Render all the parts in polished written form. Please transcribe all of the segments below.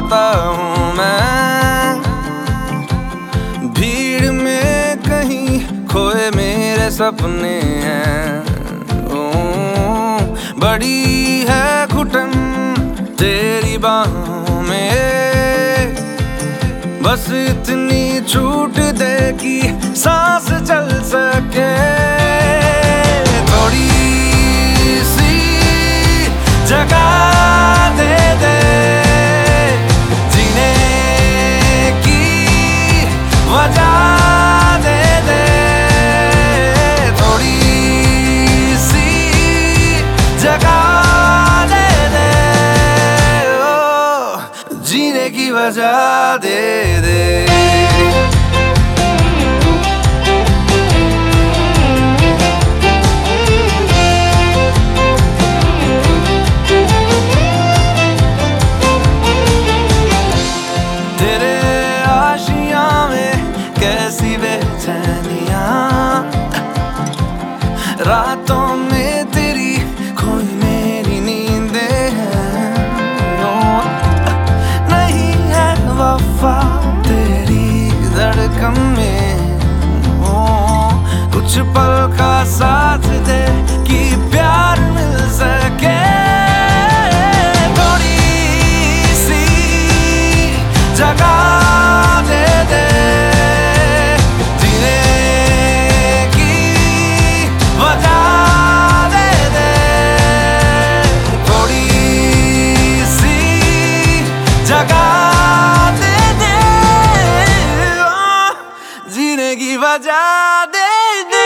आता हूँ मैं, भीड़ में कहीं खोए मेरे सपने हैं। बड़ी है घुटन तेरी बाहों में, बस इतनी छूट दे कि सांस चल सके। थोड़ी सी जगह दे दे जीने की वजह दे दे, थोड़ी सी जगह दे दे, ओ जीने की वजह दे दे। कैसी बेचैनियां रातों में तेरी खोई मेरी नींदें हैं। नहीं है वफा तेरी धड़कन में, कुछ पल का साथ दे कि प्यार मिल सके। थोड़ी सी जगह दे दे की वजह दे दे।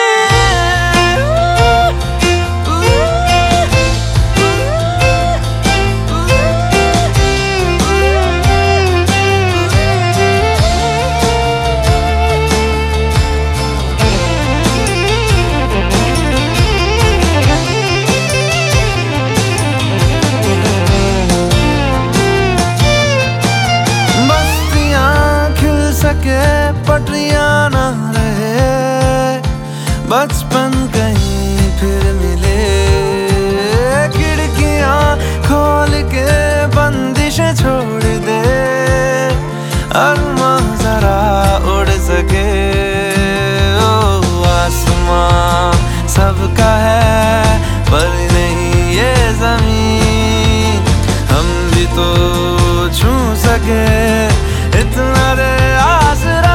बस्तियां खिल सके पटरियां ना रहे, बचपन कहीं फिर मिले, खिड़कियां खोल के बंदिशें छोड़ दे, अरमां जरा उड़ सके। ओ आसमां सबका है पर नहीं ये जमीन, हम भी तो छू सके इतना दे आसरा।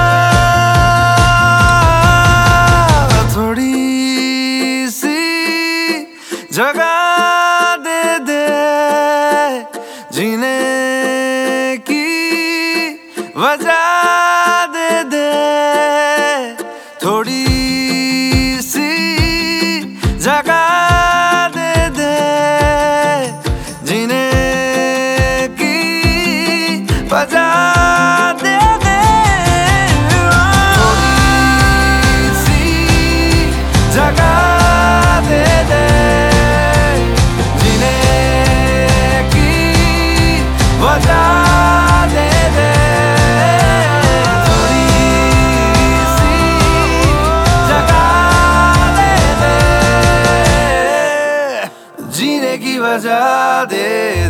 थोड़ी सी जगह दे दे जीने की वजह दे दे, थोड़ी सी जगह दे दे जीने की वजह दे दे, थोड़ी सी जगह दे दे जीने की वजह दे दे, थोड़ी सी जगह दे दे जीने की वजह दे